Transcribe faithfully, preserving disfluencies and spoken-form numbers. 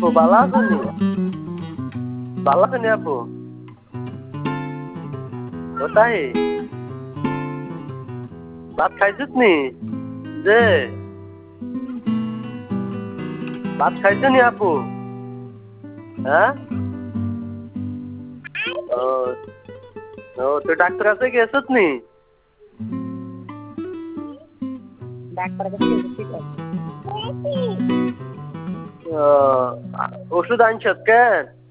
আপু ভালো আছেন? ভালো আছেন আপু? কোথায়? ভাত খাইছিস নি? যে ভাত খাইছো নি আপু? হ্যাঁ? ও ও তুই ডাক্তার কাছে গেছিস নি? ডাক্তার কাছে গেছি তো। ও ওষুধ আনছত কেন?